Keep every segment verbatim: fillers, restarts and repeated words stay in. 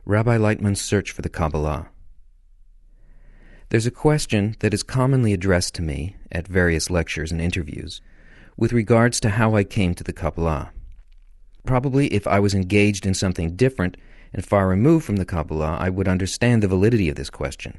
Rabbi Lightman's Search for the Kabbalah. There's a question that is commonly addressed to me at various lectures and interviews with regards to how I came to the Kabbalah. Probably if I was engaged in something different and far removed from the Kabbalah, I would understand the validity of this question.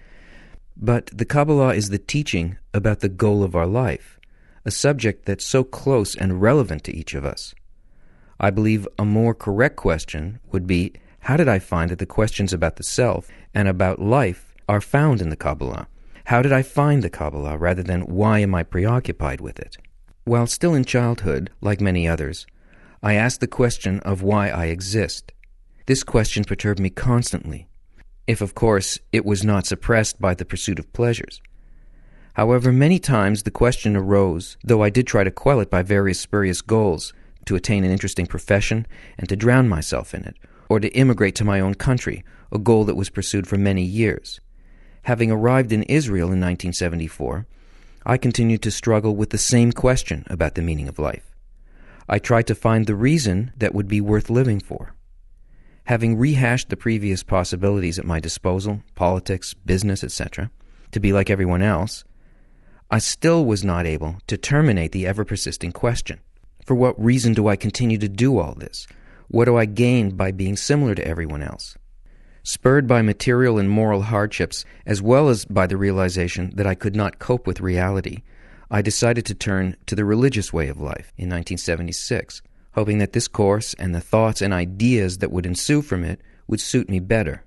But the Kabbalah is the teaching about the goal of our life, a subject that's so close and relevant to each of us. I believe a more correct question would be, how did I find that the questions about the self and about life are found in the Kabbalah? How did I find the Kabbalah rather than why am I preoccupied with it? While still in childhood, like many others, I asked the question of why I exist. This question perturbed me constantly, if, of course, it was not suppressed by the pursuit of pleasures. However, many times the question arose, though I did try to quell it by various spurious goals, to attain an interesting profession and to drown myself in it, or to immigrate to my own country, a goal that was pursued for many years. Having arrived in Israel in nineteen seventy-four, I continued to struggle with the same question about the meaning of life. I tried to find the reason that would be worth living for. Having rehashed the previous possibilities at my disposal, politics, business, et cetera, to be like everyone else, I still was not able to terminate the ever-persisting question. For what reason do I continue to do all this? What do I gain by being similar to everyone else? Spurred by material and moral hardships, as well as by the realization that I could not cope with reality, I decided to turn to the religious way of life in nineteen seventy-six, hoping that this course and the thoughts and ideas that would ensue from it would suit me better.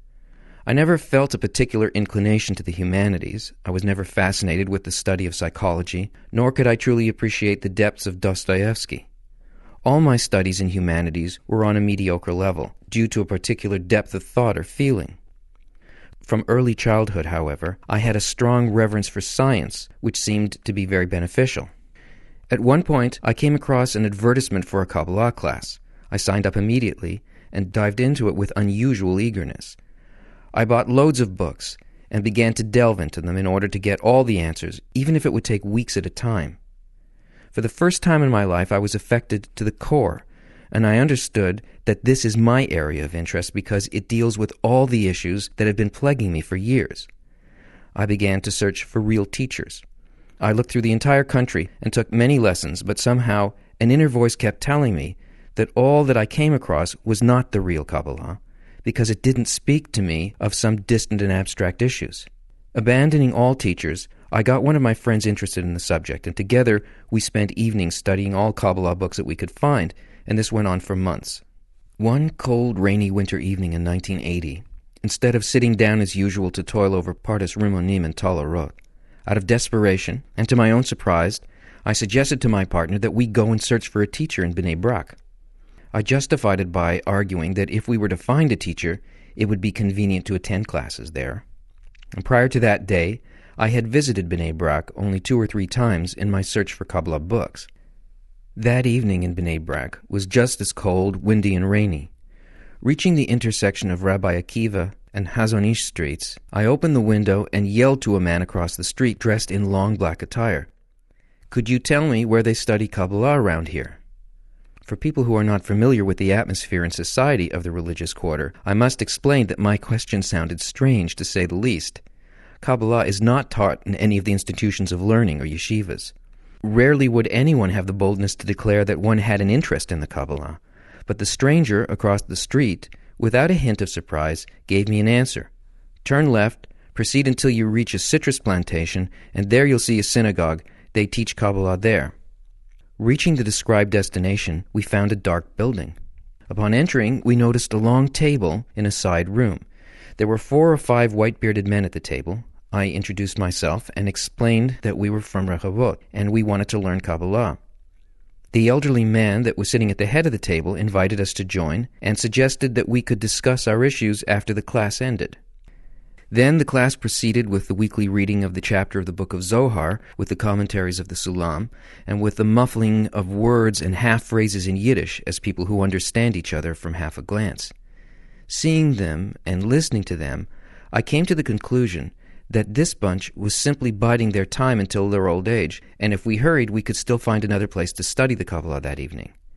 I never felt a particular inclination to the humanities. I was never fascinated with the study of psychology, nor could I truly appreciate the depths of Dostoevsky. All my studies in humanities were on a mediocre level, due to a particular depth of thought or feeling. From early childhood, however, I had a strong reverence for science, which seemed to be very beneficial. At one point, I came across an advertisement for a Kabbalah class. I signed up immediately and dived into it with unusual eagerness. I bought loads of books and began to delve into them in order to get all the answers, even if it would take weeks at a time. For the first time in my life, I was affected to the core, and I understood that this is my area of interest because it deals with all the issues that have been plaguing me for years. I began to search for real teachers. I looked through the entire country and took many lessons, but somehow an inner voice kept telling me that all that I came across was not the real Kabbalah, because it didn't speak to me of some distant and abstract issues. Abandoning all teachers, I got one of my friends interested in the subject, and together we spent evenings studying all Kabbalah books that we could find, and this went on for months. One cold, rainy winter evening in nineteen eighty, instead of sitting down as usual to toil over Pardes Rimonim and Talarot, out of desperation, and to my own surprise, I suggested to my partner that we go and search for a teacher in Bnei Brak. I justified it by arguing that if we were to find a teacher, it would be convenient to attend classes there. And prior to that day, I had visited Bnei Brak only two or three times in my search for Kabbalah books. That evening in Bnei Brak was just as cold, windy, and rainy. Reaching the intersection of Rabbi Akiva and Hazon Ish streets, I opened the window and yelled to a man across the street dressed in long black attire, "Could you tell me where they study Kabbalah around here?" For people who are not familiar with the atmosphere and society of the religious quarter, I must explain that my question sounded strange, to say the least. Kabbalah is not taught in any of the institutions of learning or yeshivas. Rarely would anyone have the boldness to declare that one had an interest in the Kabbalah. But the stranger across the street, without a hint of surprise, gave me an answer. "Turn left, proceed until you reach a citrus plantation, and there you'll see a synagogue. They teach Kabbalah there." Reaching the described destination, we found a dark building. Upon entering, we noticed a long table in a side room. There were four or five white-bearded men at the table. I introduced myself and explained that we were from Rehovot, and we wanted to learn Kabbalah. The elderly man that was sitting at the head of the table invited us to join and suggested that we could discuss our issues after the class ended. Then the class proceeded with the weekly reading of the chapter of the Book of Zohar, with the commentaries of the Sulam, and with the muffling of words and half-phrases in Yiddish as people who understand each other from half a glance. Seeing them and listening to them, I came to the conclusion that this bunch was simply biding their time until their old age, and if we hurried, we could still find another place to study the Kabbalah that evening.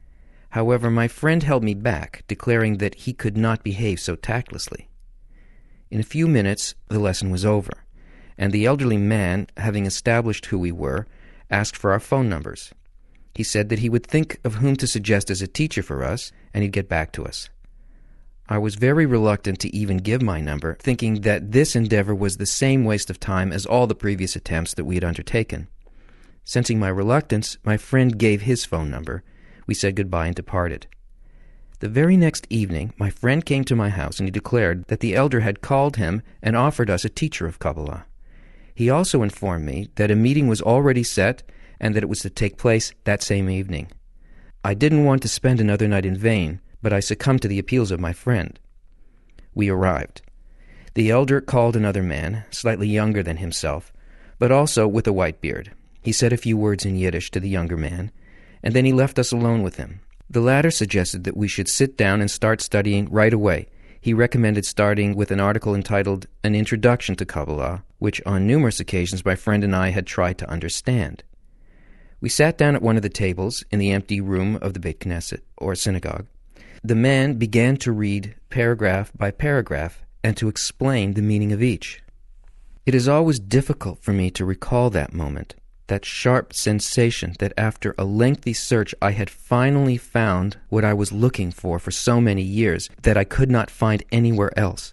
However, my friend held me back, declaring that he could not behave so tactlessly. In a few minutes, the lesson was over, and the elderly man, having established who we were, asked for our phone numbers. He said that he would think of whom to suggest as a teacher for us, and he'd get back to us. I was very reluctant to even give my number, thinking that this endeavor was the same waste of time as all the previous attempts that we had undertaken. Sensing my reluctance, my friend gave his phone number. We said goodbye and departed. The very next evening, my friend came to my house and he declared that the elder had called him and offered us a teacher of Kabbalah. He also informed me that a meeting was already set and that it was to take place that same evening. I didn't want to spend another night in vain, but I succumbed to the appeals of my friend. We arrived. The elder called another man, slightly younger than himself, but also with a white beard. He said a few words in Yiddish to the younger man, and then he left us alone with him. The latter suggested that we should sit down and start studying right away. He recommended starting with an article entitled An Introduction to Kabbalah, which on numerous occasions my friend and I had tried to understand. We sat down at one of the tables in the empty room of the Beit Knesset, or synagogue. The man began to read paragraph by paragraph and to explain the meaning of each. It is always difficult for me to recall that moment, that sharp sensation that after a lengthy search I had finally found what I was looking for for so many years that I could not find anywhere else.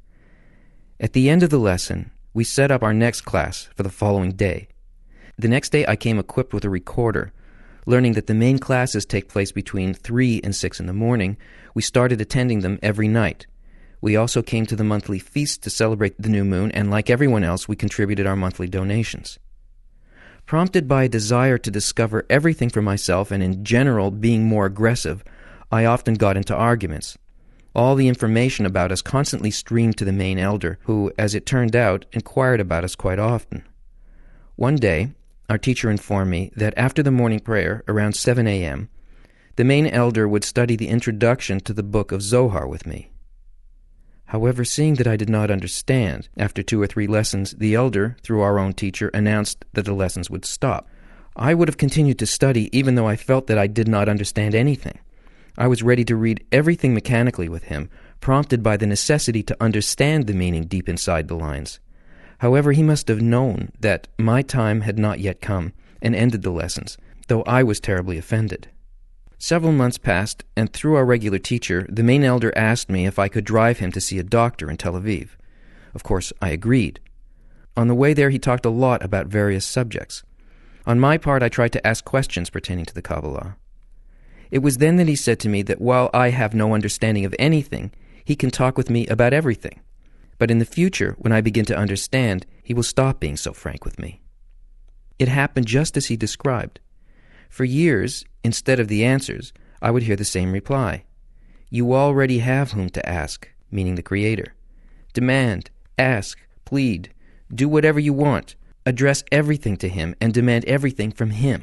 At the end of the lesson, we set up our next class for the following day. The next day I came equipped with a recorder. Learning that the main classes take place between three and six in the morning, we started attending them every night. We also came to the monthly feast to celebrate the new moon, and like everyone else, we contributed our monthly donations. Prompted by a desire to discover everything for myself and in general being more aggressive, I often got into arguments. All the information about us constantly streamed to the main elder, who, as it turned out, inquired about us quite often. One day, our teacher informed me that after the morning prayer, around seven a.m., the main elder would study the introduction to the book of Zohar with me. However, seeing that I did not understand, after two or three lessons, the elder, through our own teacher, announced that the lessons would stop. I would have continued to study even though I felt that I did not understand anything. I was ready to read everything mechanically with him, prompted by the necessity to understand the meaning deep inside the lines. However, he must have known that my time had not yet come and ended the lessons, though I was terribly offended. Several months passed, and through our regular teacher, the main elder asked me if I could drive him to see a doctor in Tel Aviv. Of course, I agreed. On the way there, he talked a lot about various subjects. On my part, I tried to ask questions pertaining to the Kabbalah. It was then that he said to me that while I have no understanding of anything, he can talk with me about everything. But in the future, when I begin to understand, he will stop being so frank with me. It happened just as he described. For years, instead of the answers, I would hear the same reply. You already have whom to ask, meaning the Creator. Demand, ask, plead, do whatever you want, address everything to him, and demand everything from him.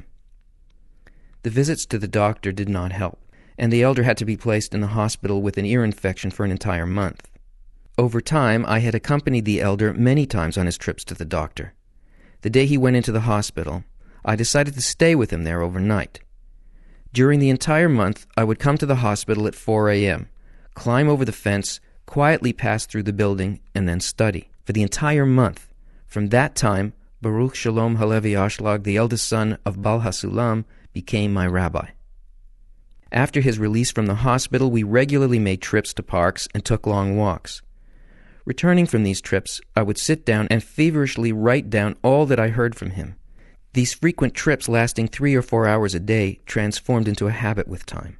The visits to the doctor did not help, and the elder had to be placed in the hospital with an ear infection for an entire month. Over time, I had accompanied the elder many times on his trips to the doctor. The day he went into the hospital, I decided to stay with him there overnight. During the entire month, I would come to the hospital at four a.m., climb over the fence, quietly pass through the building, and then study. For the entire month. From that time, Baruch Shalom Halevi Ashlag, the eldest son of Baal HaSulam, became my rabbi. After his release from the hospital, we regularly made trips to parks and took long walks. Returning from these trips, I would sit down and feverishly write down all that I heard from him. These frequent trips lasting three or four hours a day transformed into a habit with time.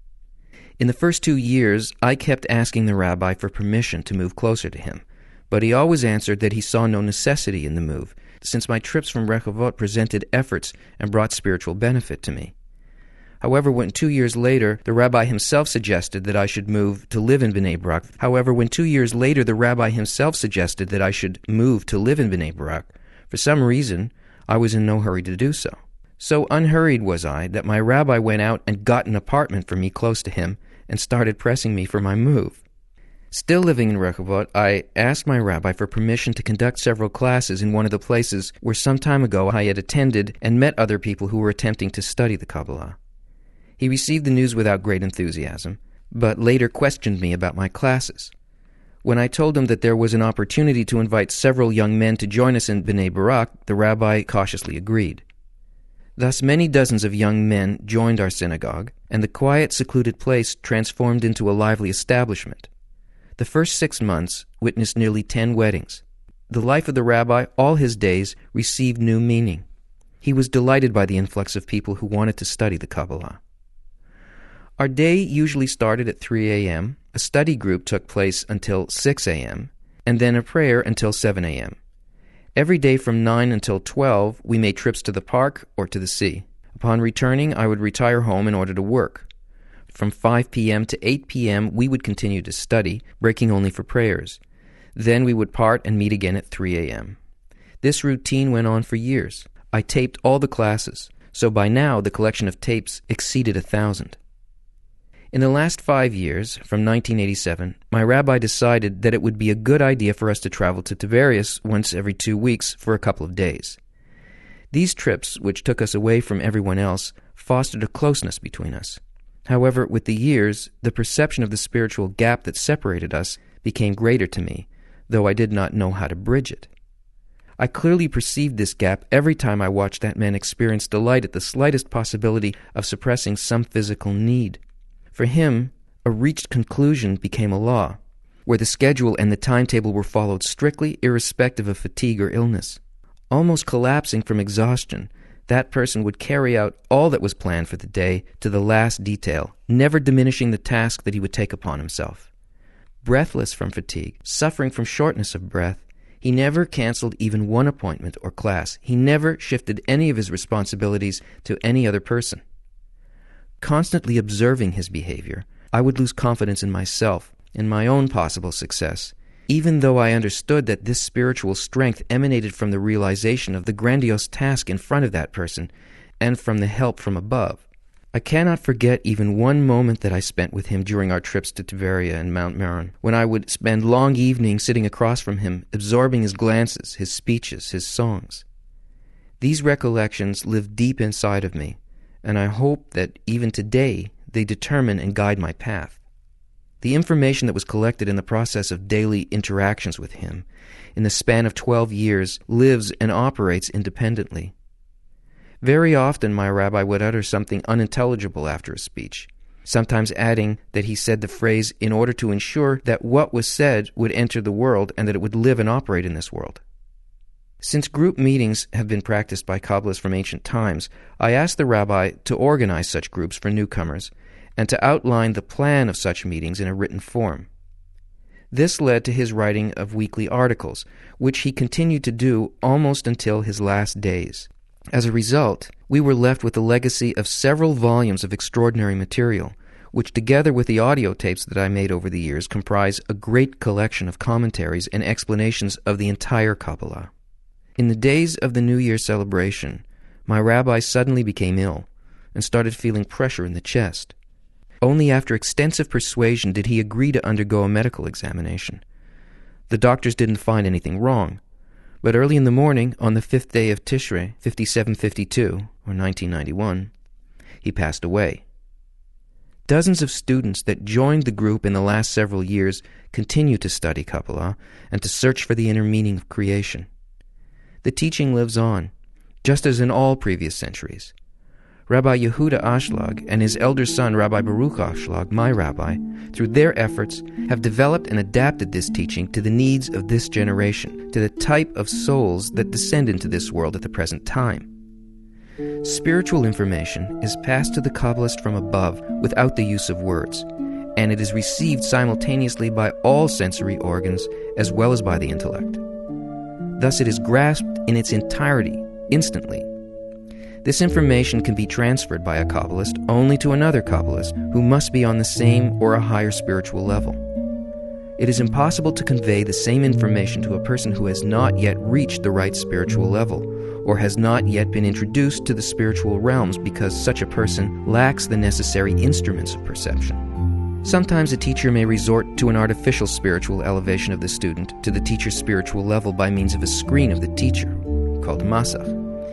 In the first two years, I kept asking the rabbi for permission to move closer to him, but he always answered that he saw no necessity in the move, since my trips from Rehovot presented efforts and brought spiritual benefit to me. However, when two years later, the rabbi himself suggested that I should move to live in Bnei Brak. However, when two years later, the rabbi himself suggested that I should move to live in Bnei Brak, for some reason, I was in no hurry to do so. So unhurried was I that my rabbi went out and got an apartment for me close to him and started pressing me for my move. Still living in Rehovot, I asked my rabbi for permission to conduct several classes in one of the places where some time ago I had attended and met other people who were attempting to study the Kabbalah. He received the news without great enthusiasm, but later questioned me about my classes. When I told him that there was an opportunity to invite several young men to join us in Bnei Barak, the rabbi cautiously agreed. Thus many dozens of young men joined our synagogue, and the quiet, secluded place transformed into a lively establishment. The first six months witnessed nearly ten weddings. The life of the rabbi, all his days, received new meaning. He was delighted by the influx of people who wanted to study the Kabbalah. Our day usually started at three a.m., a study group took place until six a.m., and then a prayer until seven a.m. Every day from nine until twelve, we made trips to the park or to the sea. Upon returning, I would retire home in order to work. From five p.m. to eight p.m., we would continue to study, breaking only for prayers. Then we would part and meet again at three a.m. This routine went on for years. I taped all the classes, so by now the collection of tapes exceeded a thousand. In the last five years, from nineteen eighty-seven, my rabbi decided that it would be a good idea for us to travel to Tiberias once every two weeks for a couple of days. These trips, which took us away from everyone else, fostered a closeness between us. However, with the years, the perception of the spiritual gap that separated us became greater to me, though I did not know how to bridge it. I clearly perceived this gap every time I watched that man experience delight at the slightest possibility of suppressing some physical need. For him, a reached conclusion became a law, where the schedule and the timetable were followed strictly, irrespective of fatigue or illness. Almost collapsing from exhaustion, that person would carry out all that was planned for the day to the last detail, never diminishing the task that he would take upon himself. Breathless from fatigue, suffering from shortness of breath, he never canceled even one appointment or class. He never shifted any of his responsibilities to any other person. Constantly observing his behavior, I would lose confidence in myself, in my own possible success, even though I understood that this spiritual strength emanated from the realization of the grandiose task in front of that person and from the help from above. I cannot forget even one moment that I spent with him during our trips to Tiberia and Mount Meron, when I would spend long evenings sitting across from him, absorbing his glances, his speeches, his songs. These recollections live deep inside of me, and I hope that even today they determine and guide my path. The information that was collected in the process of daily interactions with him, in the span of twelve years, lives and operates independently. Very often my rabbi would utter something unintelligible after a speech, sometimes adding that he said the phrase in order to ensure that what was said would enter the world and that it would live and operate in this world. Since group meetings have been practiced by Kabbalists from ancient times, I asked the rabbi to organize such groups for newcomers and to outline the plan of such meetings in a written form. This led to his writing of weekly articles, which he continued to do almost until his last days. As a result, we were left with a legacy of several volumes of extraordinary material, which together with the audio tapes that I made over the years comprise a great collection of commentaries and explanations of the entire Kabbalah. In the days of the New Year celebration, my rabbi suddenly became ill and started feeling pressure in the chest. Only after extensive persuasion did he agree to undergo a medical examination. The doctors didn't find anything wrong, but early in the morning, on the fifth day of Tishrei, fifty-seven fifty-two, or nineteen ninety-one, he passed away. Dozens of students that joined the group in the last several years continue to study Kabbalah and to search for the inner meaning of creation. The teaching lives on, just as in all previous centuries. Rabbi Yehuda Ashlag and his elder son Rabbi Baruch Ashlag, my rabbi, through their efforts, have developed and adapted this teaching to the needs of this generation, to the type of souls that descend into this world at the present time. Spiritual information is passed to the Kabbalist from above without the use of words, and it is received simultaneously by all sensory organs as well as by the intellect. Thus it is grasped in its entirety, instantly. This information can be transferred by a Kabbalist only to another Kabbalist who must be on the same or a higher spiritual level. It is impossible to convey the same information to a person who has not yet reached the right spiritual level, or has not yet been introduced to the spiritual realms because such a person lacks the necessary instruments of perception. Sometimes a teacher may resort to an artificial spiritual elevation of the student to the teacher's spiritual level by means of a screen of the teacher, called masach.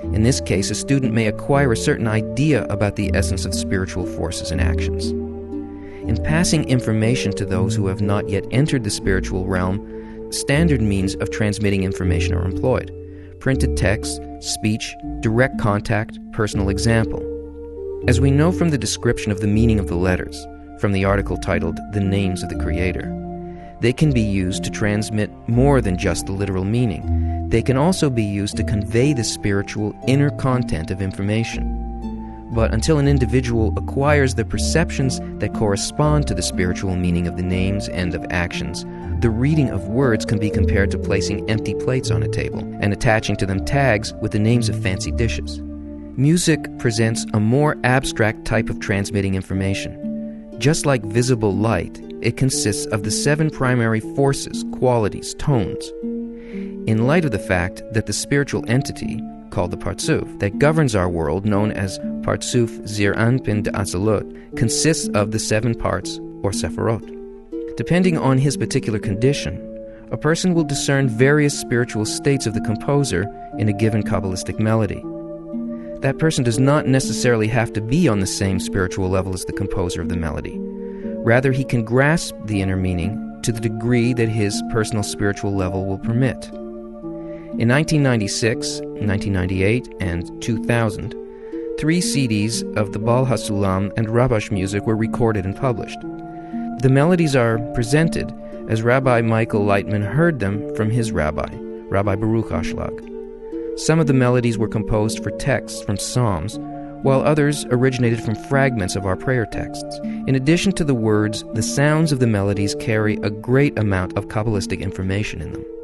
In this case, a student may acquire a certain idea about the essence of spiritual forces and actions. In passing information to those who have not yet entered the spiritual realm, standard means of transmitting information are employed: printed text, speech, direct contact, personal example. As we know from the description of the meaning of the letters, from the article titled "The Names of the Creator," they can be used to transmit more than just the literal meaning. They can also be used to convey the spiritual inner content of information. But until an individual acquires the perceptions that correspond to the spiritual meaning of the names and of actions, the reading of words can be compared to placing empty plates on a table and attaching to them tags with the names of fancy dishes. Music presents a more abstract type of transmitting information. Just like visible light, it consists of the seven primary forces, qualities, tones. In light of the fact that the spiritual entity, called the Partsuf, that governs our world, known as Partsuf Zir Anpin de Atzilut, consists of the seven parts, or Sephirot. Depending on his particular condition, a person will discern various spiritual states of the composer in a given Kabbalistic melody. That person does not necessarily have to be on the same spiritual level as the composer of the melody. Rather, he can grasp the inner meaning to the degree that his personal spiritual level will permit. In nineteen ninety-six, nineteen ninety-eight, and two thousand, three C Ds of the Baal HaSulam and Rabash music were recorded and published. The melodies are presented as Rabbi Michael Lightman heard them from his rabbi, Rabbi Baruch Ashlag. Some of the melodies were composed for texts from Psalms, while others originated from fragments of our prayer texts. In addition to the words, the sounds of the melodies carry a great amount of Kabbalistic information in them.